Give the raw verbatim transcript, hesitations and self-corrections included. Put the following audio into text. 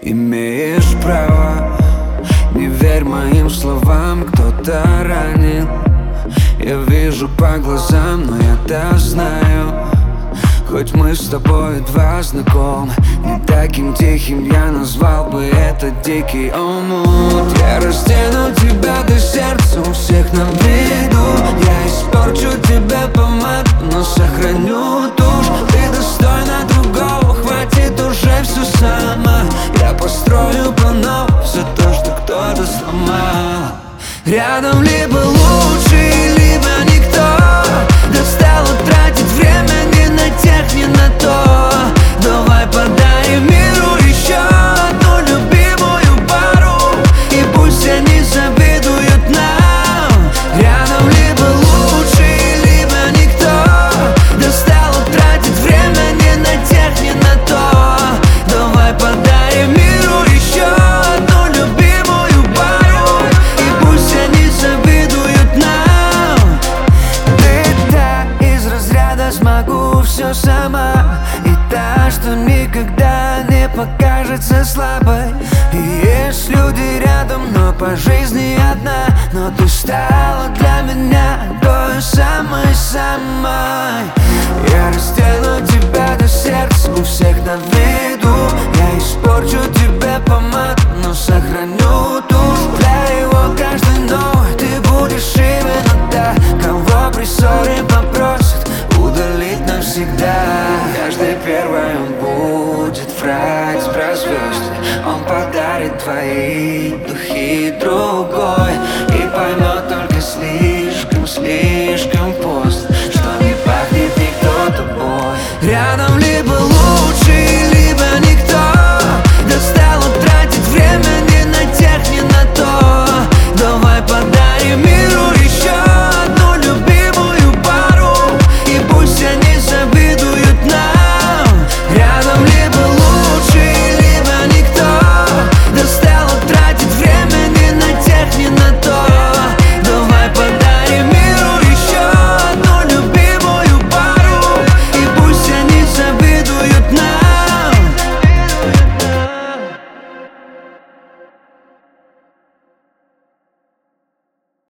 имеешь право. Не верь моим словам, кто-то ранен. Я вижу по глазам, но я-то знаю. Хоть мы с тобой два знакомы, не таким тихим я назвал бы это дикий омут. Я раздену тебя до сердца, у всех на виду. Я испорчу тебя помаду, но сохраню душу. Ты достойна другого, хватит уже все сама. Я построю по новой все то, что кто-то сломал. Рядом либо лучший, либо никто. Достало тратить время ни на тех, ни на то. Давай подарим миру еще одну любимую пару, и пусть они завидуют нам. Рядом либо лучший, либо никто. Достало тратить время ни на тех, ни на то. Давай подарим миру еще одну любимую пару, и пусть они завидуют нам. Ты та из разряда «смогу все сама», и та, что никогда не покажется слабой. И есть люди рядом, но по жизни одна. Но ты стала для меня той самой-самой. Я раздену тебя до сердца, у всех на виду. Я испорчу тебе помаду, но сохраню душу. Для его каждой новой ты будешь именно та, кого при ссоре попросят удалить навсегда. Каждый первый он будет врать про звезды. Он подарит твои духи другой.